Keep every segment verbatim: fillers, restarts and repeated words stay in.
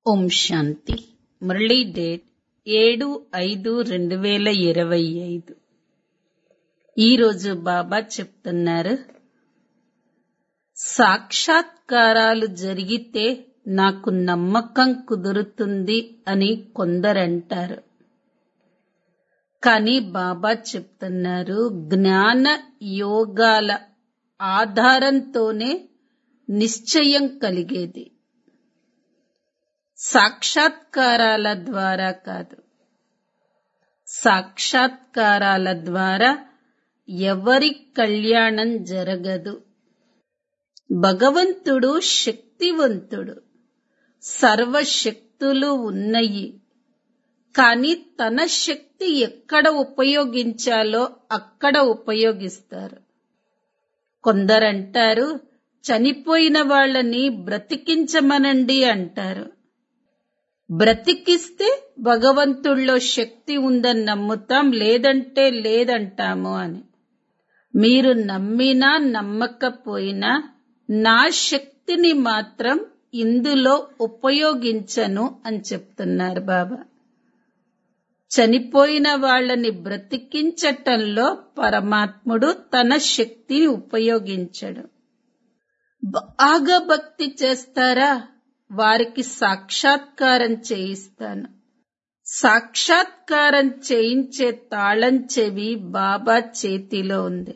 ఓం శాంతి. Murali date ఏడు ఐదు రెండు వేల ఇరవై ఐదు. ఈరోజు బాబా చెప్తున్నారు, సాక్షాత్కారాలు జరిగితే నాకు నమ్మకం కుదురుతుంది అని కొందరంటారు. కానీ బాబా చెప్తున్నారు, జ్ఞాన యోగాల ఆధారంతోనే నిశ్చయం కలిగేది, సాక్షాత్కారాల ద్వారా కాదు. సాక్షాత్కారాల ద్వారా ఎవరి కళ్యాణం జరగదు. భగవంతుడు శక్తివంతుడు, సర్వశక్తులు ఉన్నాయి. కానీ తన శక్తి ఎక్కడ ఉపయోగించాలో అక్కడ ఉపయోగిస్తారు. కొందరంటారు, చనిపోయిన వాళ్ళని బ్రతికించమనండి అంటారు. బ్రతికిస్తే భగవంతుల్లో శక్తి ఉందని నమ్ముతాం, లేదంటే లేదంటాము అని. మీరు నమ్మినా నమ్మకపోయినా నా శక్తిని మాత్రం ఇందులో ఉపయోగించను అని చెప్తున్నారు బాబా. చనిపోయిన వాళ్ళని బ్రతికించటంలో పరమాత్ముడు తన శక్తిని ఉపయోగించడు. బాగా భక్తి చేస్తారా, వారికి సాక్షాత్కారం చేయిస్తాను. సాక్షాత్కారం చేయించే తాళం చెవి బాబా చేతిలో ఉంది.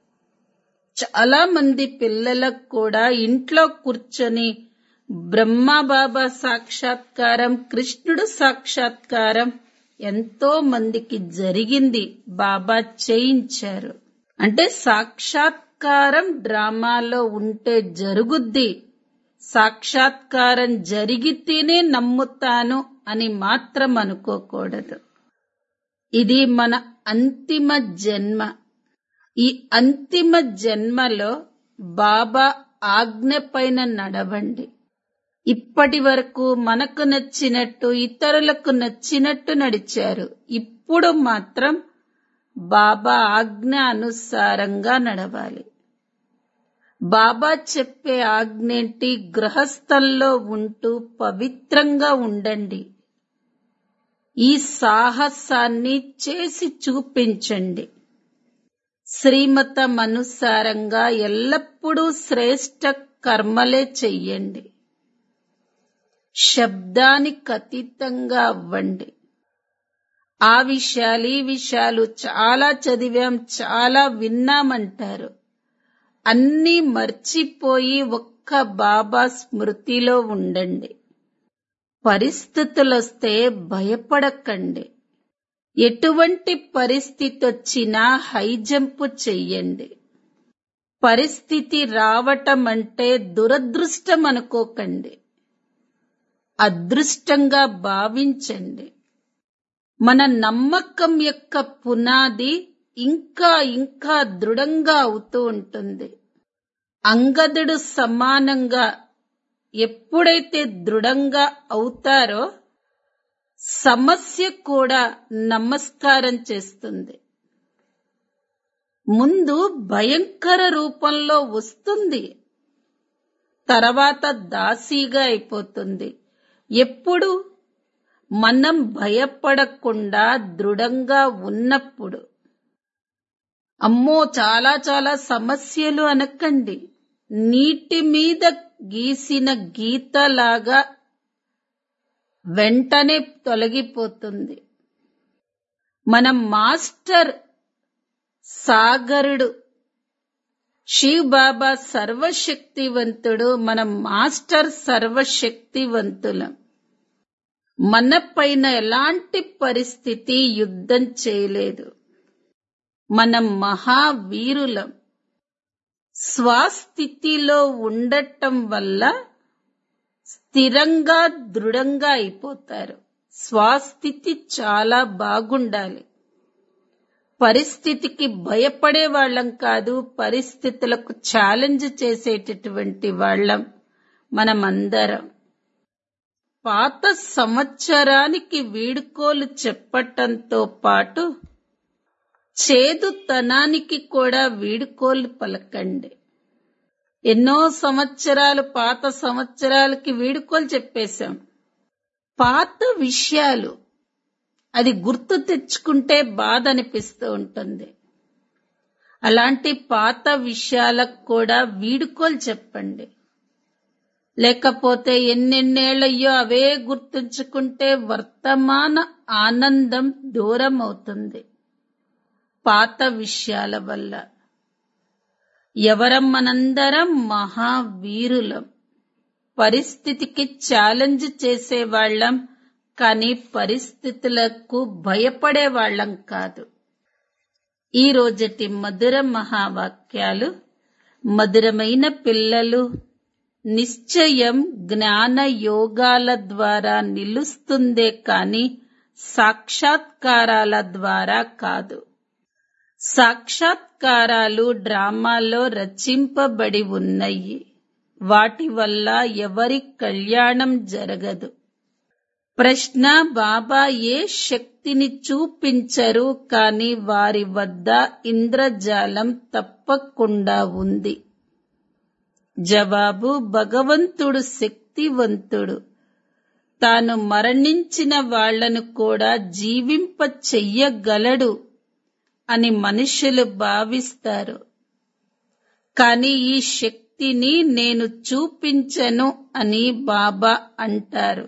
చాలా మంది పిల్లలకు కూడా ఇంట్లో కూర్చొని బ్రహ్మ బాబా సాక్షాత్కారం, కృష్ణుడు సాక్షాత్కారం ఎంతో మందికి జరిగింది, బాబా చేయించారు. అంటే సాక్షాత్కారం డ్రామాలో ఉంటే జరుగుద్ది, సాక్షాత్కారం జరిగితేనే నమ్ముతాను అని మాత్రం అనుకోకూడదు. ఇది మన అంతిమ జన్మ. ఈ అంతిమ జన్మలో బాబా ఆజ్ఞ పైన నడవండి. ఇప్పటి వరకు మనకు నచ్చినట్టు, ఇతరులకు నచ్చినట్టు నడిచారు. ఇప్పుడు మాత్రం బాబా ఆజ్ఞ అనుసారంగా నడవాలి. బాబా చెప్పే ఆజ్ఞేంటి, గృహస్థంలో ఉంటూ పవిత్రంగా ఉండండి. ఈ సాహసాన్ని చేసి చూపించండి. శ్రీమతం అనుసారంగా ఎల్లప్పుడూ శ్రేష్ఠ కర్మలే చెయ్యండి. శబ్దానికి అతీతంగా అవ్వండి. ఆ విషయాలు ఈ విషయాలు చాలా చదివాం, చాలా విన్నామంటారు. అన్నీ మర్చిపోయి ఒక్క బాబా స్మృతిలో ఉండండి. పరిస్థితులొస్తే భయపడకండి. ఎటువంటి పరిస్థితి వచ్చినా హైజంపు చెయ్యండి. పరిస్థితి రావటం అంటే దురదృష్టం అనుకోకండి, అదృష్టంగా భావించండి. మన నమ్మకం యొక్క పునాది ఇంకా ఇంకా దృఢంగా అవుతూ ఉంటుంది. అంగదుడు సమానంగా ఎప్పుడైతే దృఢంగా అవుతారో సమస్య కూడా నమస్కారం చేస్తుంది. ముందు భయంకర రూపంలో వస్తుంది, తర్వాత దాసీగా అయిపోతుంది. ఎప్పుడు మనం భయపడకుండా దృఢంగా ఉన్నప్పుడు. అమ్మో చాలా చాలా సమస్యలు అనకండి, నీటి మీద గీసిన గీతలాగా వెంటనే తొలగిపోతుంది. మన మాస్టర్ సాగరుడు శివ్ బాబా సర్వశక్తివంతుడు, మన మాస్టర్ సర్వశక్తివంతులం. మన పైన ఎలాంటి పరిస్థితి యుద్ధం చేయలేదు. మనం మహావీరులం. స్వస్థితిలో ఉండటం వల్ల స్థిరంగా దృఢంగా అయిపోతారు. స్వస్థితి చాలా బాగుండాలి. పరిస్థితికి భయపడే వాళ్ళం కాదు, పరిస్థితులకు ఛాలెంజ్ చేసేటటువంటి వాళ్ళం మనమందరం. పాత సంవత్సరానికి వీడుకోలు చెప్పటంతో పాటు చేదుతనానికి కూడా వీడుకోలు పలకండి. ఎన్నో సంవత్సరాలు పాత సంవత్సరాలకి వీడుకోలు చెప్పేశాం. పాత విషయాలు అది గుర్తు తెచ్చుకుంటే బాధ అనిపిస్తూ ఉంటుంది. అలాంటి పాత విషయాలకు కూడా వీడుకోలు చెప్పండి. లేకపోతే ఎన్నెన్నేళ్లయ్యో అవే గుర్తుంచుకుంటే వర్తమాన ఆనందం దూరం అవుతుంది పాత విషయాల వల్ల. ఎవరం మనందరం మహావీరులం. పరిస్థితికి ఛాలెంజ్ చేసేవాళ్లం, కానీ పరిస్థితులకు భయపడేవాళ్లం కాదు. ఈ రోజటి మధుర మహావాక్యాలు. మధురమైన పిల్లలు, నిశ్చయం జ్ఞాన యోగాల ద్వారా నిలుస్తుందే కాని సాక్షాత్కారాల ద్వారా కాదు. సాక్షాత్కారాలు డ్రామాలో రచింపబడి ఉన్నాయి. వాటి వల్ల ఎవరి కళ్యాణం జరగదు. ప్రశ్న: బాబా ఏ శక్తిని చూపించరు, కానీ వారి వద్ద ఇంద్రజాలం తప్పకుండా ఉంది. జవాబు: భగవంతుడు శక్తివంతుడు. తాను మరణించిన వాళ్లను కూడా జీవింప చెయ్యగలడు అని మనుషులు భావిస్తారు. కానీ ఈ శక్తిని నేను చూపించను అని బాబా అంటారు.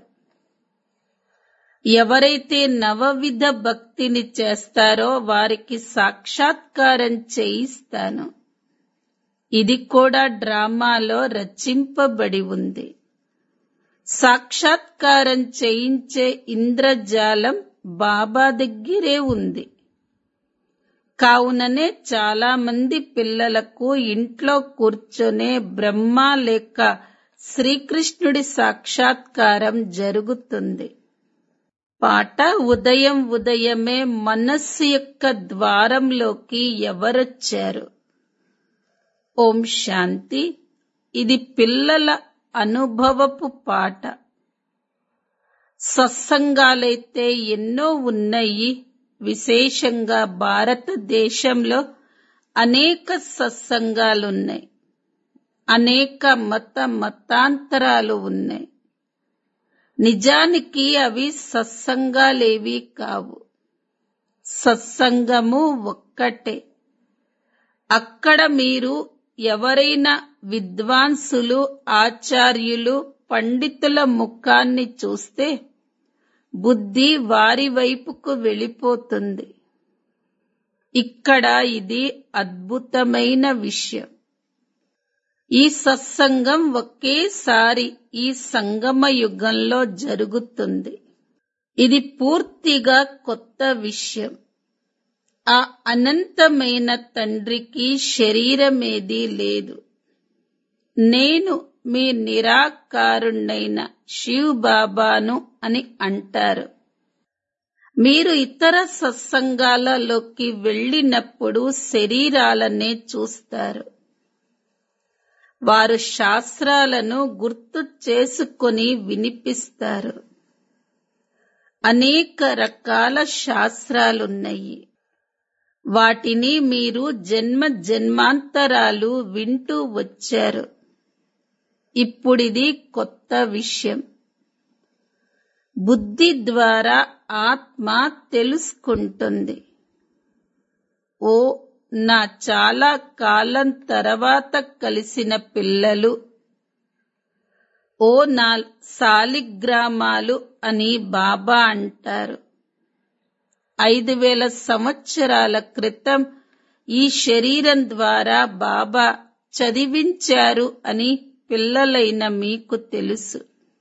ఎవరైతే నవవిధ భక్తిని చేస్తారో వారికి సాక్షాత్కారం చేయిస్తాను. ఇది కూడా డ్రామాలో రచింపబడి ఉంది. సాక్షాత్కారం చేయించే ఇంద్రజాలం బాబా దగ్గరే ఉంది. కావుననే చాలా మంది పిల్లలకు ఇంట్లో కూర్చొనే బ్రహ్మ లేక శ్రీకృష్ణుడి సాక్షాత్కారం జరుగుతుంది. పాట: ఉదయం ఉదయమే మనస్సు యొక్క ద్వారంలోకి ఎవరొచ్చారు? ఓం శాంతి. ఇది పిల్లల అనుభవపు పాట. సత్సంగాలైతే ఎన్నో ఉన్నాయి. విశేషంగా భారతదేశంలో అనేక సత్సంగాలున్నాయి. అనేక మత మతాంతరాలు ఉన్నాయి. నిజానికి అవి సత్సంగాలేవీ కావు. సత్సంగము ఒక్కటే. అక్కడ మీరు ఎవరైనా విద్వాంసులు, ఆచార్యులు, పండితుల ముఖాన్ని చూస్తే బుద్ధి వారి వైపుకు వెళ్ళిపోతుంది. ఇక్కడ ఇది అద్భుతమైన విషయం. ఈ సత్సంగం ఒకేసారి ఈ సంగమ యుగంలో జరుగుతుంది. ఇది పూర్తిగా కొత్త విషయం. ఆ అనంతమైన తండ్రికి శరీరమేదీ లేదు. నేను మీ నిరాకారుణ్ణైన శివ్ బాబాను అని అంటారు. మీరు ఇతర సత్సంగాలలోకి వెళ్ళినప్పుడు శరీరాలనే చూస్తారు. వారు శాస్త్రాలను గుర్తు చేసుకొని వినిపిస్తారు. అనేక రకాల శాస్త్రాలున్నాయి. వాటిని మీరు జన్మ జన్మాంతరాలు వింటూ వచ్చారు. ఇప్పుడిది కొత్త విషయం. బుద్ధి ద్వారా ఆత్మ తెలుసుకుంటుంది. ఓ నా చాలా కాలం తర్వాత కలిసిన పిల్లలు, ఓ నా సాలిగ్రామాలు అని బాబా అంటారు. ఐదు వేల సంవత్సరాల క్రితం ఈ శరీరం ద్వారా బాబా చదివించారు అని పిల్లలైన మీకు తెలుసు.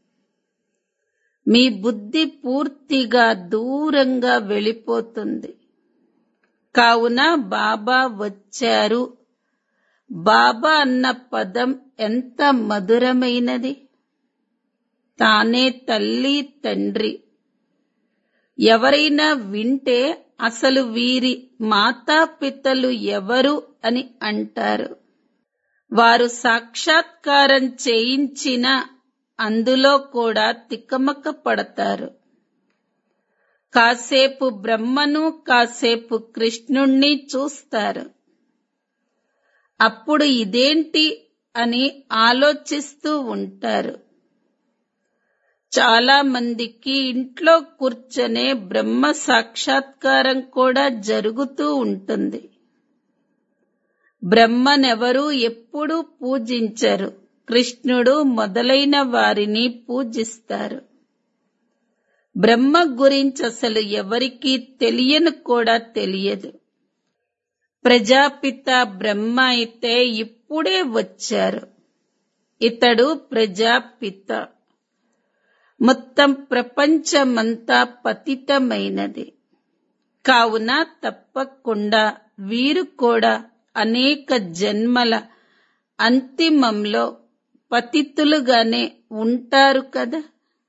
మీ బుద్ధి పూర్తిగా దూరంగా వెళ్ళిపోతుంది. కావున బాబా వచ్చారు. బాబా అన్న పదం ఎంత మధురమైనది. తానే తల్లి తండ్రి. ఎవరైనా వింటే అసలు వీరి మాతాపితలు ఎవరు అని అంటారు. వారు సాక్షాత్కారం చేయించిన అందులో కూడా తికమక పడతారు. కాసేపు బ్రహ్మను, కాసేపు కృష్ణుణ్ణి చూస్తారు. అప్పుడు ఇదేంటి అని ఆలోచిస్తూ ఉంటారు. చాలా మందికి ఇంట్లో కూర్చొనే బ్రహ్మ సాక్షాత్కారం కూడా జరుగుతూ ఉంటుంది. బ్రహ్మనెవరూ ఎప్పుడూ పూజించరు. కృష్ణుడు మొదలైన వారిని పూజిస్తారు. బ్రహ్మ గురించి అసలు ఎవరికీ తెలియను కూడా తెలియదు. ప్రజాపిత బ్రహ్మ అయితే ఇప్పుడే వచ్చారు. ఇతడు ప్రజాపిత. మొత్తం ప్రపంచమంతా పతితమైనది. కావున తప్పకుండా వీరు కూడా అనేక జన్మల అంతిమంలో పతితులుగానే ఉంటారు కదా.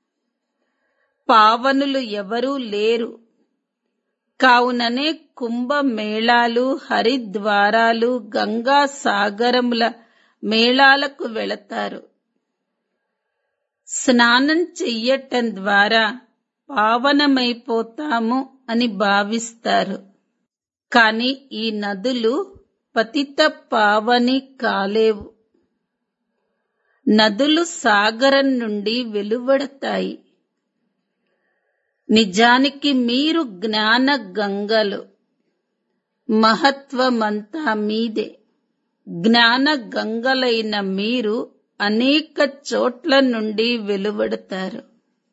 పావనులు ఎవరూ లేరు. కావుననే కుంభమేళాలు, హరిద్వారాలు, గంగా సాగరముల మేళాలకు వెళతారు. స్నానం చెయ్యటం ద్వారా పావనమైపోతాము అని భావిస్తారు. కాని ఈ నదులు పతిత పావని కాలేవు. నదులు సాగరం నుండి వెలువడతాయి. నిజానికి మీరు జ్ఞాన గంగలు. మహత్వమంతా మీదే. జ్ఞాన గంగలైన మీరు అనేక చోట్ల నుండి వెలువడతారు.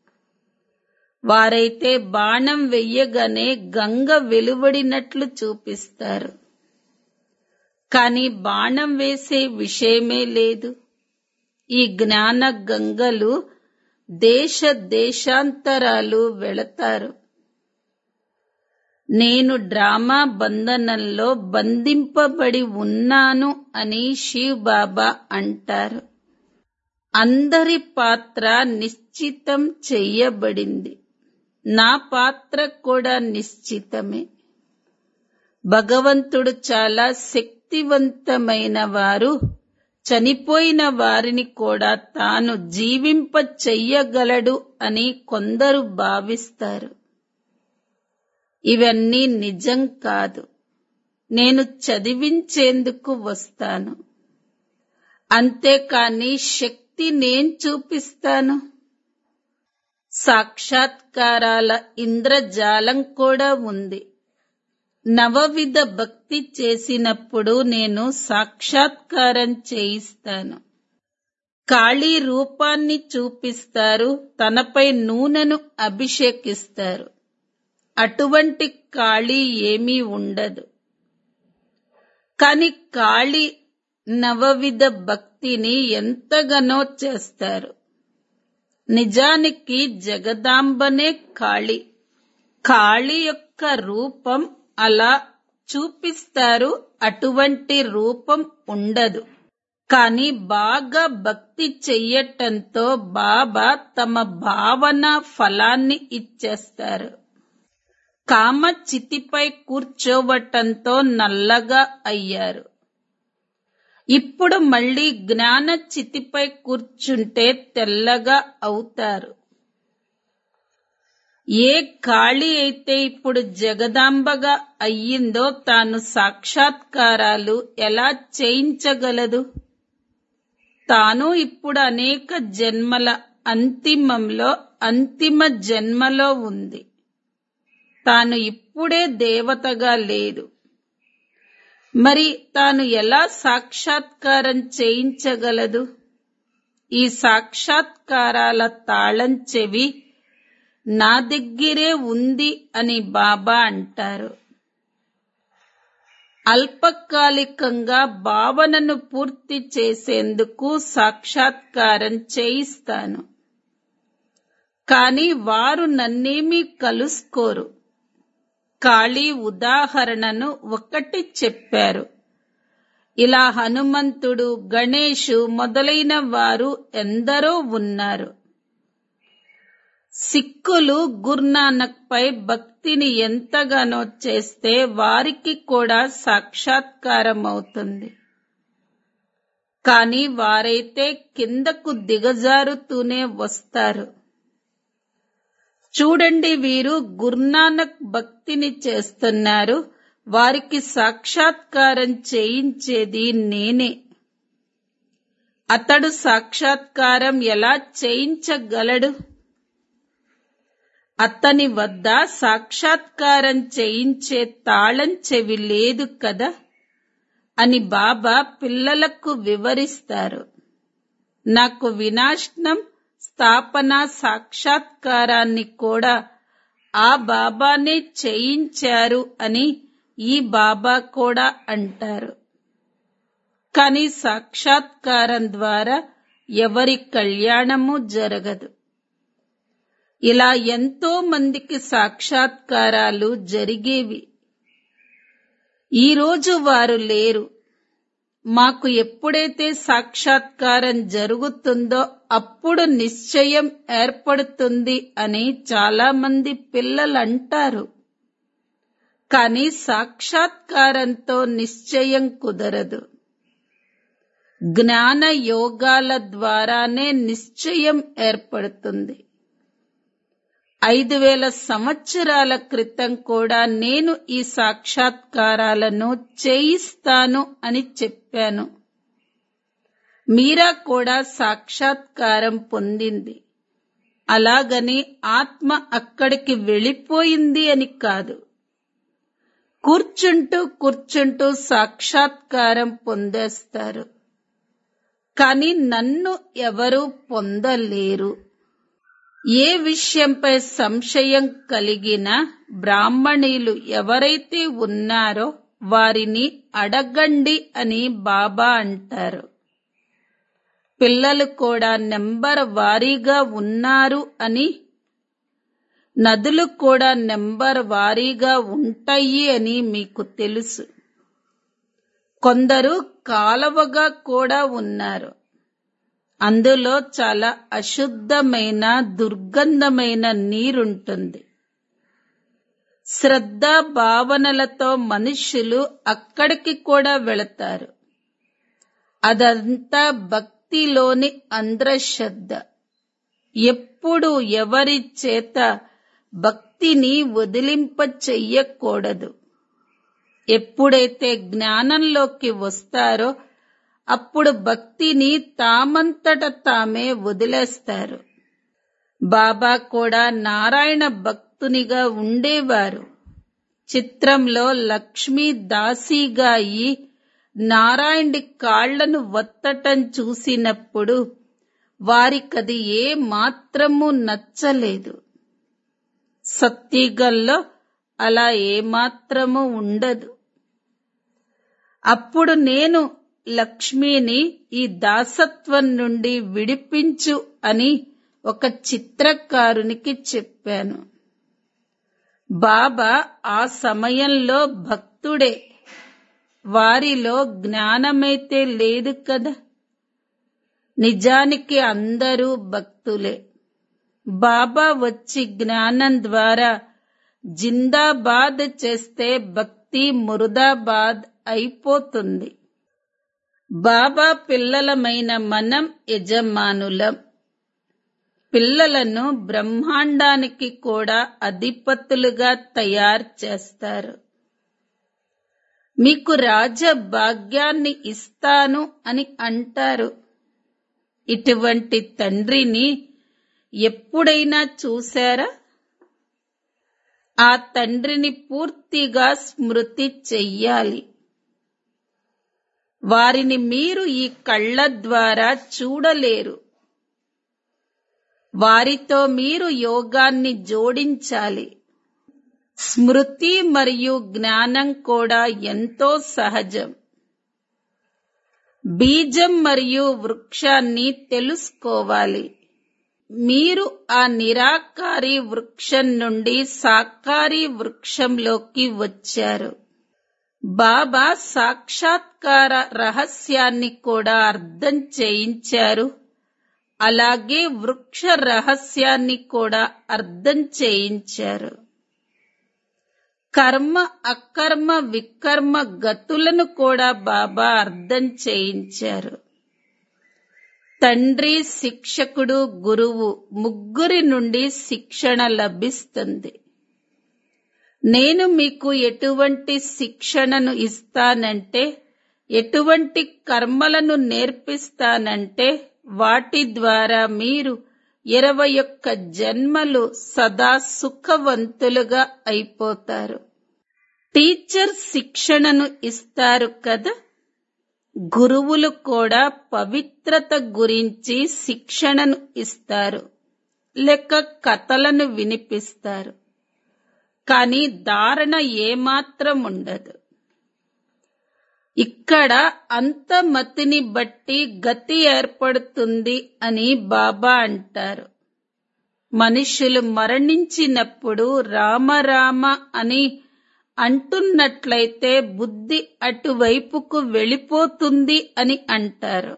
వారైతే బాణం వెయ్యగానే గంగ వెలువడినట్లు చూపిస్తారు. కాని బాణం వేసే విషయమే లేదు. ఈ జ్ఞాన గంగలు దేశ దేశాంతరాలు వెళతారు. నేను డ్రామా బంధనంలో బంధింపబడి ఉన్నాను అని శివ్ బాబా అంటారు. అందరి పాత్ర నిశ్చితం చెయ్యబడింది. నా పాత్ర కూడా నిశ్చితమే. భగవంతుడు చాలా శక్తివంతమైన వారు. చనిపోయిన వారిని కూడా తాను జీవింప చెయ్యగలడు అని కొందరు భావిస్తారు. ఇవన్నీ నిజం కాదు. నేను చదివించేందుకు వస్తాను. అంతేకాని శక్తి నేను చూపిస్తాను. సాక్షాత్కారాల ఇంద్రజాలం కూడా ఉంది. నవవిధ భక్తి చేసినప్పుడు నేను సాక్షాత్కారం చేయిస్తాను. కాళీ రూపాన్ని చూపిస్తారు. తనపై నూనెను అభిషేకిస్తారు. అటువంటి కాళీ ఏమీ ఉండదు. కాని కాళీ నవవిధ భక్తిని ఎంతగానో చేస్తారు. నిజానికి జగదాంబనే కాళీ. కాళీ యొక్క రూపం అలా చూపిస్తారు. అటువంటి రూపం ఉండదు. కాని బాగా భక్తి చెయ్యటంతో బాబా తమ భావన ఫలాన్ని ఇచ్చేస్తారు. కామ చితిపై కూర్చోవటంతో నల్లగా అయ్యారు. ఇప్పుడు మళ్ళీ జ్ఞాన చితిపై కూర్చుంటే తెల్లగా అవుతారు. ఏ కాళీ అయితే ఇప్పుడు జగదాంబగా అయ్యిందో తాను సాక్షాత్కారాలు ఎలా చేయించగలదు? తాను ఇప్పుడు అనేక జన్మల అంతిమంలో అంతిమ జన్మలో ఉంది. తాను ఇప్పుడే దేవతగా లేదు. మరి తాను ఎలా సాక్షాత్కారం చేయించగలదు? ఈ సాక్షాత్కారాల తాళం చెవి నా దగ్గరే ఉంది అని బాబా అంటారు. అల్పకాలికంగా భావనను పూర్తి చేసేందుకు సాక్షాత్కారం చేయిస్తాను. కాని వారు నన్నేమీ కలుసుకోరు. కాళీ ఉదాహరణను ఒకటి చెప్పారు. ఇలా హనుమంతుడు, గణేషు మొదలైన వారు ఎందరో ఉన్నారు. సిక్కులు గురునానక్ పై భక్తిని ఎంతగానో చేస్తే వారికి కూడా సాక్షాత్కారం అవుతుంది. కాని వారైతే కిందకు దిగజారుతూనే వస్తారు. చూడండి, వీరు గురునానక్ భక్తిని చేస్తున్నారు. వారికి సాక్షాత్కారం చేయించేది నేనే. అతడు సాక్షాత్కారం ఎలా చేయించగలడు? అతని వద్ద సాక్షాత్కారం చేయించే తాళం చెవి లేదు కదా అని బాబా పిల్లలకు వివరిస్తారు. నాకు వినాశనం, స్థాపన, సాక్షాత్కారాన్ని కూడా ఆ బాబానే చేయించారు అని ఈ బాబా కూడా అంటారు. కానీ సాక్షాత్కారం ద్వారా ఎవరి కళ్యాణము జరగదు. ఇలా ఎంతో మందికి సాక్షాత్కారాలు జరిగేవి. ఈరోజు వారు లేరు. మాకు ఎప్పుడైతే సాక్షాత్కారం జరుగుతుందో అప్పుడు నిశ్చయం ఏర్పడుతుంది అని చాలా మంది పిల్లలు అంటారు. కానీ సాక్షాత్కారంతో నిశ్చయం కుదరదు. జ్ఞాన యోగాల ద్వారానే నిశ్చయం ఏర్పడుతుంది. ఐదు వేల సంవత్సరాల క్రితం కూడా నేను ఈ సాక్షాత్కారాలను చేయిస్తాను అని చెప్పాను. మీరా కూడా సాక్షాత్కారం పొందింది. అలాగని ఆత్మ అక్కడికి వెళ్ళిపోయింది అని కాదు. కూర్చుంటూ కూర్చుంటూ సాక్షాత్కారం పొందేస్తారు. కానీ నన్ను ఎవరూ పొందలేరు. ఏ విషయంపై సంశయం కలిగిన బ్రాహ్మణీలు ఎవరైతే ఉన్నారో వారిని అడగండి అని బాబా అంటారు. పిల్లలు కూడా నెంబర్ వారీగా ఉన్నారు అని, నదులు కూడా నెంబర్ వారీగా ఉంటాయి అని మీకు తెలుసు. కొందరు కాలవగా కూడా ఉన్నారు. అందులో చాలా అశుద్ధమైన, దుర్గంధమైన నీరుంటుంది. శ్రద్ధ భావనలతో మనుష్యులు అక్కడికి కూడా వెళతారు. అదంతా భక్తిలోని అంధశ్రద్ధ. ఎప్పుడు ఎవరి చేత భక్తిని వదిలింప చెయ్యకూడదు. ఎప్పుడైతే జ్ఞానంలోకి వస్తారో అప్పుడు భక్తిని తామంతట తామే వదిలేస్తారు. బాబా కూడా నారాయణ భక్తునిగా ఉండేవారు. చిత్రంలో లక్ష్మీ దాసీగా అయి నారాయణుడి కాళ్లను వత్తటం చూసినప్పుడు వారికది ఏ మాత్రము నచ్చలేదు. సత్యుగంలో అలా ఏమాత్రము ఉండదు. అప్పుడు నేను లక్ష్మిని ఈ దాసత్వం నుండి విడిపించు అని ఒక చిత్రకారునికి చెప్పాను. బాబా ఆ సమయంలో భక్తుడే. వారిలో జ్ఞానమైతే లేదు కదా. నిజానికి అందరూ భక్తులే. బాబా వచ్చి జ్ఞానం ద్వారా జిందాబాద్ చేస్తే భక్తి ముర్దాబాద్ అయిపోతుంది. బాబా పిల్లలమైన మనం యజమానులం. పిల్లలను బ్రహ్మాండానికి కూడా అధిపతులుగా తయారు చేస్తారు. మీకు రాజభాగ్యాన్ని ఇస్తాను అని అంటారు. ఇటువంటి తండ్రిని ఎప్పుడైనా చూశారా? ఆ తండ్రిని పూర్తిగా స్మృతి చెయ్యాలి. వారిని మీరు ఈ కళ్ళ ద్వారా చూడలేరు. వారితో మీరు యోగాన్ని జోడించాలి. స్మృతి మరియు జ్ఞానం కూడా ఎంతో సహజం. బీజం మరియు వృక్షాన్ని తెలుసుకోవాలి. మీరు ఆ నిరాకారి వృక్షం నుండి సాకారి వృక్షంలోకి వచ్చారు. బాబా సాక్షాత్కార రహస్యాన్ని కూడా అర్థం చేయించారు. అలాగే వృక్ష రహస్యాన్ని కూడా అర్థం చేయించారు. కర్మ, అకర్మ, వికర్మ గతులను కూడా బాబా అర్థం చేయించారు. తండ్రి, శిక్షకుడు, గురువు ముగ్గురి నుండి శిక్షణ లభిస్తుంది. నేను మీకు ఎటువంటి శిక్షణను ఇస్తానంటే, ఎటువంటి కర్మలను నేర్పిస్తానంటే వాటి ద్వారా మీరు ఇరవై ఒక్క జన్మలు సదా సుఖవంతులుగా అయిపోతారు. టీచర్ శిక్షణను ఇస్తారు కదా, గురువులు కూడా పవిత్రత గురించి శిక్షణను ఇస్తారు, లేక కథలను వినిపిస్తారు. కానీ ధారణ ఏమాత్రం ఉండదు. ఇక్కడ అంతమతిని బట్టి గతి ఏర్పడుతుంది అని బాబా అంటారు. మనుషులు మరణించినప్పుడు రామరామ అని అంటున్నట్లయితే బుద్ధి అటువైపుకు వెళ్ళిపోతుంది అని అంటారు.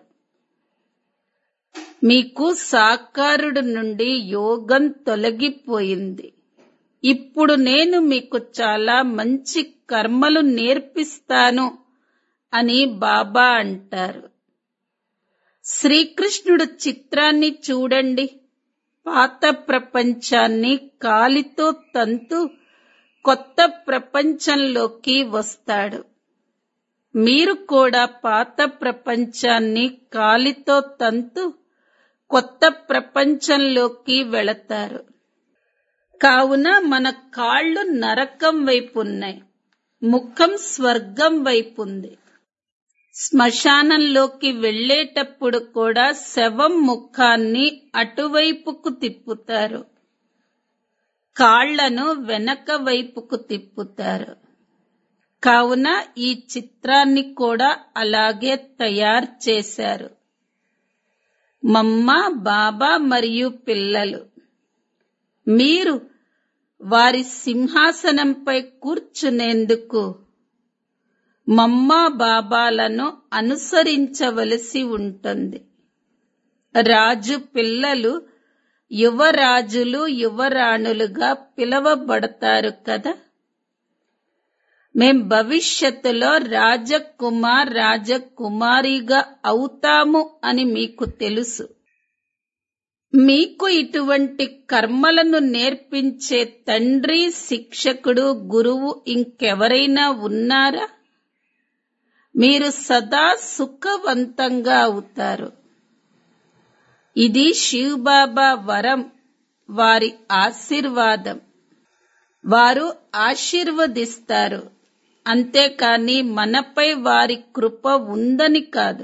మీకు సాకారుడు నుండి యోగం తొలగిపోయింది. ఇప్పుడు నేను మీకు చాలా మంచి కర్మలు నేర్పిస్తాను అని బాబా అంటారు. శ్రీకృష్ణుడు చిత్రాన్ని చూడండి. పాత ప్రపంచాన్ని కాలితో తంతు కొత్త ప్రపంచంలోకి వస్తాడు. మీరు కూడా పాత ప్రపంచాన్ని కాలితో తంతు కొత్త ప్రపంచంలోకి వెళతారు. కావున మన కాళ్ళు నరకం వైపున్నాయి, ముఖం స్వర్గం వైపుంది. శ్మశానంలోకి వెళ్ళేటప్పుడు కూడా శవం ముఖాన్ని అటువైపుకు తిప్పుతారు, కాళ్లను వెనక వైపుకు తిప్పుతారు. కావున ఈ చిత్రాన్ని కూడా అలాగే తయారు చేశారు. మమ్మ, బాబా మరియు పిల్లలు, మీరు వారి సింహాసనంపై కూర్చునేందుకు మమ్మ బాబాలను అనుసరించవలసి ఉంటుంది. రాజు పిల్లలు యువరాజులు యువరాణులుగా పిలవబడతారు కదా. మేం భవిష్యత్తులో రాజకుమార్ రాజకుమారిగా అవుతాము అని మీకు తెలుసు. మీకు ఇటువంటి కర్మలను నేర్పించే తండ్రి, శిక్షకుడు, గురువు ఇంకెవరైనా ఉన్నారా? మీరు సదా సుఖవంతంగా అవుతారు. ఇది శివబాబా వరం, వారి ఆశీర్వాదం. వారు ఆశీర్వదిస్తారు, అంతేకాని మనపై వారి కృప ఉందని కాదు.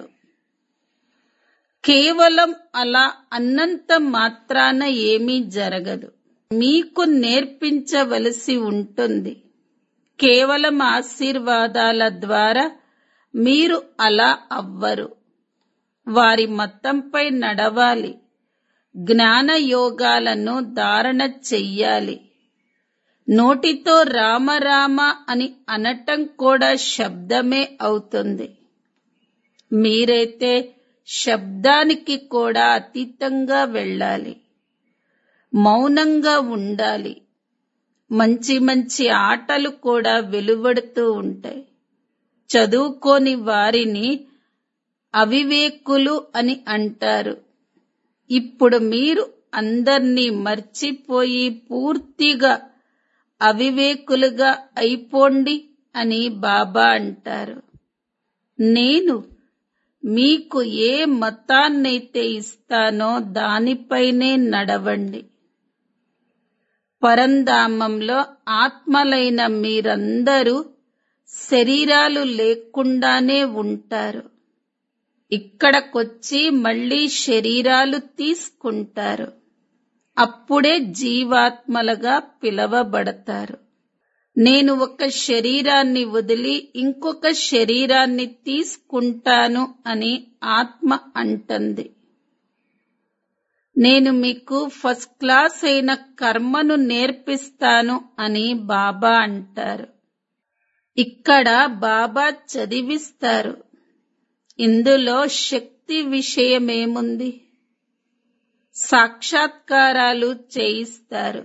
కేవలం అలా అన్నంత మాత్రాన ఏమీ జరగదు. మీకు నేర్పించవలసి ఉంటుంది. కేవలం ఆశీర్వాదాల ద్వారా మీరు అలా అవ్వరు. వారి మతంపై నడవాలి, జ్ఞానయోగాలను ధారణ చెయ్యాలి. నోటితో రామరామ అని అనటం కూడా శబ్దమే అవుతుంది. మీరైతే శబ్దానికి కూడా అతీతంగా వెళ్ళాలి, మౌనంగా ఉండాలి. మంచి మంచి ఆటలు కూడా వెలువడుతూ ఉంటాయి. చదువుకోని వారిని అవివేకులు అని అంటారు. ఇప్పుడు మీరు అందర్నీ మర్చిపోయి పూర్తిగా అవివేకులుగా అయిపోండి అని బాబా అంటారు. నేను మీకు ఏ మతాన్నైతే ఇస్తానో దానిపైనే నడవండి. పరంధామంలో ఆత్మలైన మీరందరూ శరీరాలు లేకుండానే ఉంటారు. ఇక్కడకొచ్చి మళ్ళీ శరీరాలు తీసుకుంటారు. అప్పుడే జీవాత్మలుగా పిలవబడతారు. నేను ఒక శరీరాన్ని వదిలి ఇంకొక శరీరాన్ని తీసుకుంటాను అని ఆత్మ అంటుంది. నేను మీకు ఫస్ట్ క్లాస్ అయిన కర్మను నేర్పిస్తాను అని బాబా అంటారు. ఇక్కడ బాబా చదివిస్తారు. ఇందులో శక్తి విషయమేముంది? సాక్షాత్కారాలు చేయిస్తారు.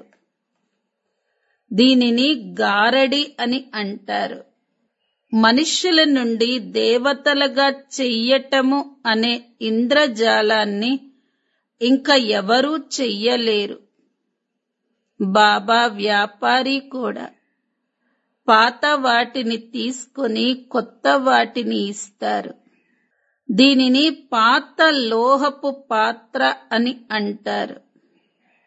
దీనిని గారడి అని అంటారు. మనుష్యుల నుండి దేవతలుగా చెయ్యటము అనే ఇంద్రజాలాన్ని ఇంకా ఎవరూ చెయ్యలేరు. బాబా వ్యాపారి కూడా. పాత వాటిని తీసుకుని కొత్త వాటిని ఇస్తారు. దీనిని పాత లోహపు పాత్ర అని అంటారు.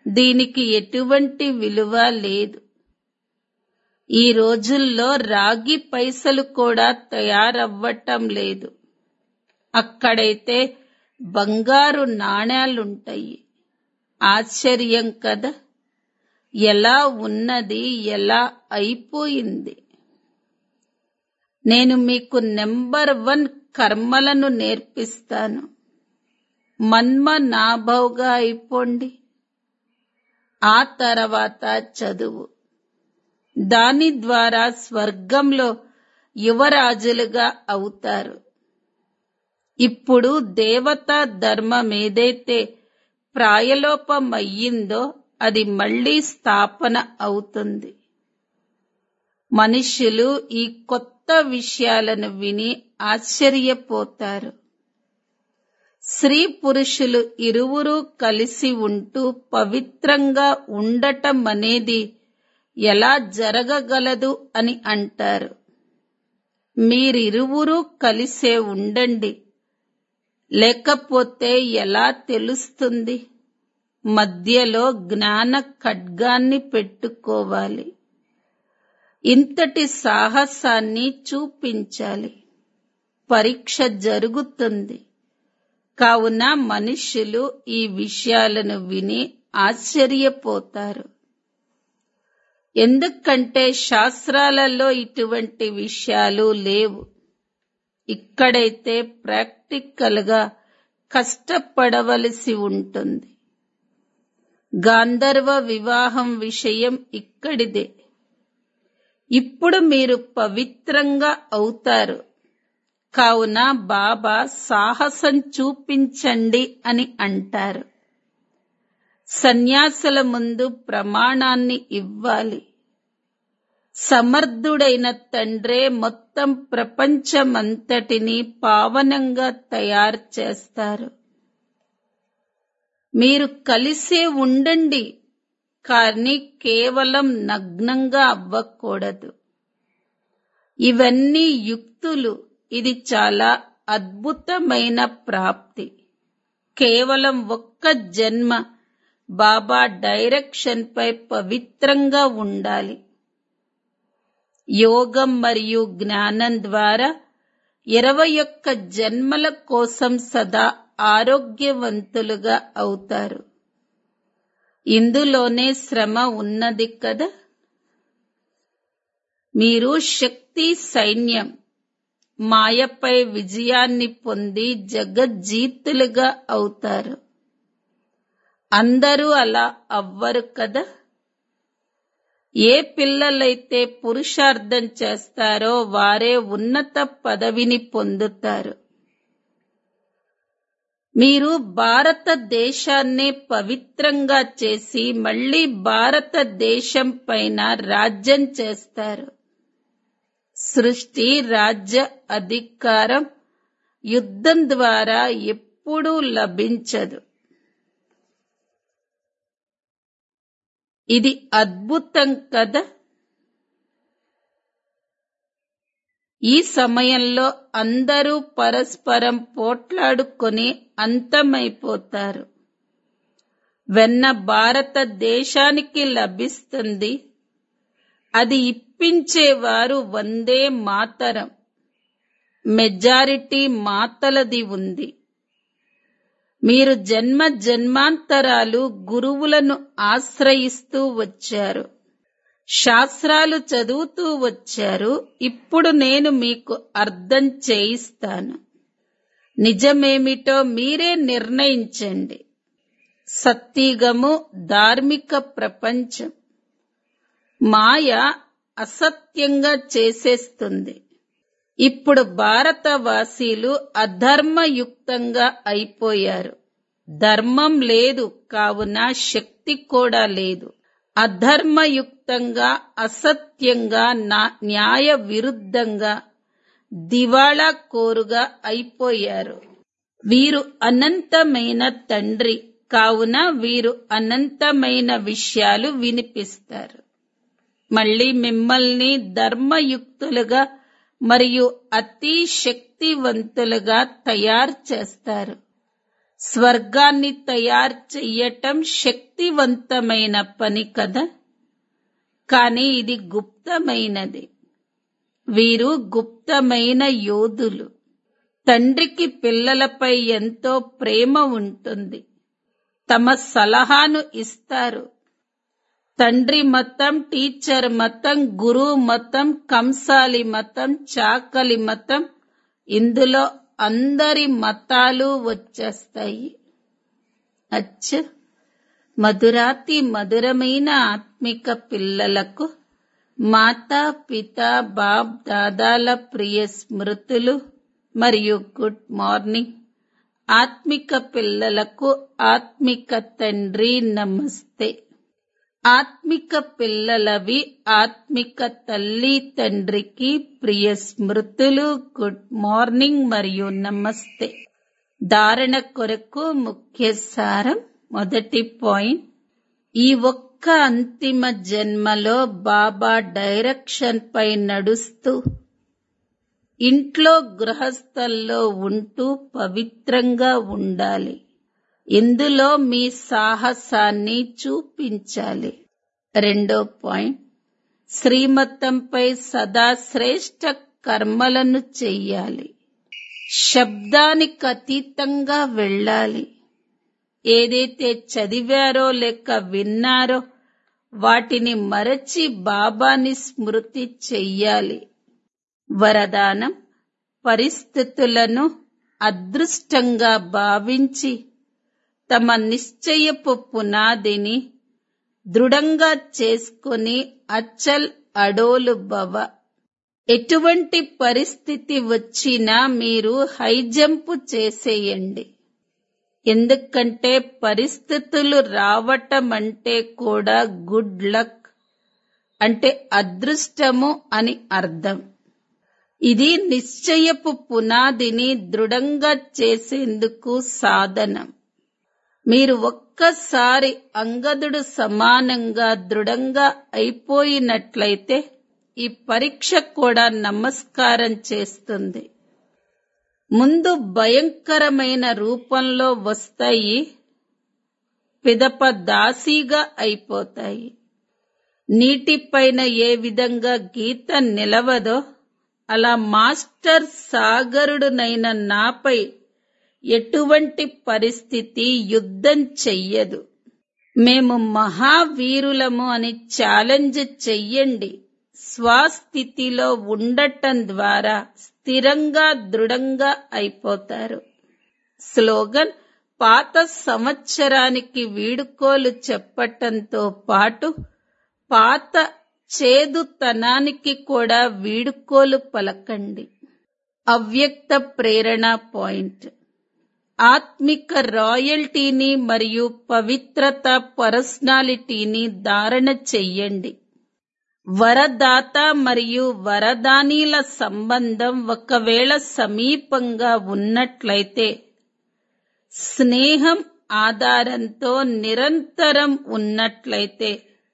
దీనికి ఎటువంటి విలువ లేదు. ఈ రోజుల్లో రాగి పైసలు కూడా తయారవ్వటం లేదు. అక్కడైతే బంగారు నాణేలుంటాయి. ఆశ్చర్యం కదా! ఎలా ఉన్నది, ఎలా అయిపోయింది. నేను మీకు నెంబర్ వన్ కర్మలను నేర్పిస్తాను. మన్మ నాభౌగా అయిపోండి. ఆ తర్వాత చదువు. దాని ద్వారా స్వర్గంలో యువరాజులుగా అవుతారు. ఇప్పుడు దేవతా ధర్మం ఏదైతే ప్రాయలోపమయ్యిందో అది మళ్లీ స్థాపన అవుతుంది. మనుష్యులు ఈ కొత్త విషయాలను విని ఆశ్చర్యపోతారు. స్త్రీ పురుషులు ఇరువురూ కలిసి ఉంటూ పవిత్రంగా ఉండటం అనేది ఎలా జరగగలదు అని అంటారు. మీరిరువురూ కలిసే ఉండండి, లేకపోతే ఎలా తెలుస్తుంది? మధ్యలో జ్ఞాన ఖడ్గాన్ని పెట్టుకోవాలి. ఇంతటి సాహసాన్ని చూపించాలి. పరీక్ష జరుగుతుంది. కావున మనుష్యులు ఈ విషయాలను విని ఆశ్చర్యపోతారు. ఎందుకంటే శాస్త్రాలలో ఇటువంటి విషయాలు లేవు. ఇక్కడైతే ప్రాక్టికల్ గా కష్టపడవలసి ఉంటుంది. గాంధర్వ వివాహం విషయం ఇక్కడిదే. ఇప్పుడు మీరు పవిత్రంగా అవుతారు. కావున బాబా సాహసం చూపించండి అని అంటారు. సన్యాసుల ముందు ప్రమాణాన్ని ఇవ్వాలి. సమర్థుడైన తండ్రే మొత్తం ప్రపంచమంతటిని పావనంగా తయారు చేస్తారు. మీరు కలిసే ఉండండి, కానీ కేవలం నగ్నంగా అవ్వకూడదు. ఇవన్నీ యుక్తులు. ఇది చాలా అద్భుతమైన ప్రాప్తి. కేవలం ఒక్క జన్మ బాబా డైరెక్షన్ పై పవిత్రంగా ఉండాలి. యోగం మరియు జ్ఞానం ద్వారా ఇరవై ఒక్క జన్మల కోసం సదా ఆరోగ్యవంతులుగా అవుతారు. ఇందులోనే శ్రమ ఉన్నది కదా. మీరు శక్తి సైన్యం మాయపై విజయాన్ని పొంది జగజ్జీతులుగా అవుతారు. అందరూ అలా అవ్వరు కదా. ఏ పిల్లలైతే పురుషార్థం చేస్తారో వారే ఉన్నత పదవిని పొందుతారు. మీరు భారతదేశాన్నే పవిత్రంగా చేసి మళ్లీ భారతదేశం పైన రాజ్యం చేస్తారు. సృష్టి రాజ్య అధికారం యుద్ధం ద్వారా ఎప్పుడూ లభించదు. ఇది అద్భుతం కదా. ఈ సమయంలో అందరూ పరస్పరం పోట్లాడుకొని అంతమైపోతారు. వెన్న భారతదేశానికి లభిస్తుంది. అది ఇప్పించేవారు వందే మాతరం. మెజారిటీ మాతలది ఉంది. మీరు జన్మ జన్మాంతరాలు గురువులను ఆశ్రయిస్తూ వచ్చారు. శాస్త్రాలు చదువుతూ వచ్చారు. ఇప్పుడు నేను మీకు అర్థం చేయిస్తాను. నిజమేమిటో మీరే నిర్ణయించండి. సత్యుగము ధార్మిక ప్రపంచం. మాయ అసత్యంగా చేసేస్తుంది. ఇప్పుడు భారతవాసీలు అధర్మయుక్తంగా అయిపోయారు. ధర్మం లేదు, కావున శక్తి కూడా లేదు. అధర్మయుక్తంగా, అసత్యంగా, న్యాయ విరుద్ధంగా, దివాళా కోరుగా అయిపోయారు. వీరు అనంతమైన తండ్రి, కావున వీరు అనంతమైన విషయాలు వినిపిస్తారు. మళ్ళీ మిమ్మల్ని ధర్మయుక్తులుగా మరియు అతి శక్తివంతులుగా తయారు చేస్తారు. స్వర్గాన్ని తయారు చెయ్యటం శక్తివంతమైన పని కదా, కానీ ఇది గుప్తమైనది. వీరు గుప్తమైన యోధులు. తండ్రికి పిల్లలపై ఎంతో ప్రేమ ఉంటుంది. తమ సలహాను ఇస్తారు. తండ్రి మతం, టీచర్ మతం, గురువు మతం, కంసాలి మతం, చాకలి మతం, ఇందులో అందరి మతాలు వచ్చేస్తాయి. అచ్చ, మధురాతి మధురమైన ఆత్మిక పిల్లలకు మాతా పిత బాప్ దాదాల ప్రియ స్మృతులు మరియు గుడ్ మార్నింగ్. ఆత్మిక పిల్లలకు ఆత్మిక తండ్రి నమస్తే. ఆత్మిక పిల్లలవి ఆత్మిక తల్లి తండ్రికి ప్రియ స్మృతులు, గుడ్ మార్నింగ్ మరియు నమస్తే. ధారణ కొరకు ముఖ్య సారం. మొదటి పాయింట్, ఈ ఒక్క అంతిమ జన్మలో బాబా డైరెక్షన్ పై నడుస్తూ ఇంట్లో గృహస్థల్లో ఉంటూ పవిత్రంగా ఉండాలి. ఇందులో మీ సాహసాన్ని చూపించాలి. రెండో పాయింట్, శ్రీమతంపై సదా శ్రేష్ఠ కర్మలను చెయ్యాలి. శబ్దానికి అతీతంగా వెళ్ళాలి. ఏదైతే చదివారో లేక విన్నారో వాటిని మరచి బాబాని స్మృతి చెయ్యాలి. వరదానం, పరిస్థితులను అదృష్టంగా భావించి తమ నిశ్చయపు పునాదిని దృఢంగా చేసుకుని అచల్ అడోలు భవ. ఎటువంటి పరిస్థితి వచ్చినా మీరు హైజంపు చేసేయండి. ఎందుకంటే పరిస్థితులు రావటం అంటే కూడా గుడ్ లక్ అంటే అదృష్టము అని అర్థం. ఇది నిశ్చయపు పునాదిని దృఢంగా చేసేందుకు సాధనం. మీరు ఒక్కసారి అంగదుడు సమానంగా దృఢంగా అయిపోయినట్లయితే ఈ పరీక్ష కూడా నమస్కారం చేస్తుంది. ముందు భయంకరమైన రూపంలో వస్తాయి, పిదప దాసీగా అయిపోతాయి. నీటిపైన ఏ విధంగా గీత నిలవదో అలా మాస్టర్ సాగరుడునైన నాపై ఎటువంటి పరిస్థితి యుద్ధం చెయ్యదు. మేము మహావీరులము అని ఛాలెంజ్ చెయ్యండి. స్వస్థితిలో ఉండటం ద్వారా స్థిరంగా దృఢంగా అయిపోతారు. స్లోగన్, పాత సంవత్సరానికి వీడుకోలు చెప్పటంతో పాటు పాత చేదుతనానికి కూడా వీడుకోలు పలకండి. అవ్యక్త ప్రేరణ పాయింట్, ఆత్మిక రాయల్టీని మరియు పవిత్రత పర్సనాలిటీని ధారణ చెయ్యండి. వరదాత మరియు వరదానీల సంబంధం ఒకవేళ సమీపంగా ఉన్నట్లయితే స్నేహం ఆధారంతో నిరంతరం ఉన్నట్లయితే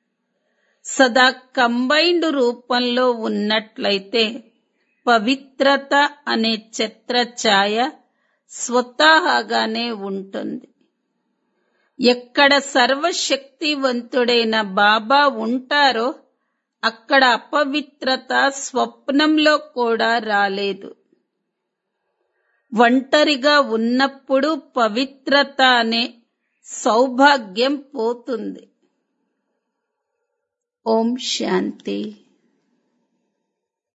సదా కంబైన్డ్ రూపంలో ఉన్నట్లయితే పవిత్రత అనే ఛత్రఛాయ స్వతహాగానే ఉంటుంది. ఎక్కడ సర్వశక్తివంతుడైన బాబా ఉంటారో అక్కడ అపవిత్రత స్వప్నంలో కూడా రాలేదు. ఒంటరిగా ఉన్నప్పుడు పవిత్రత అనే సౌభాగ్యం పోతుంది. ఓం శాంతి.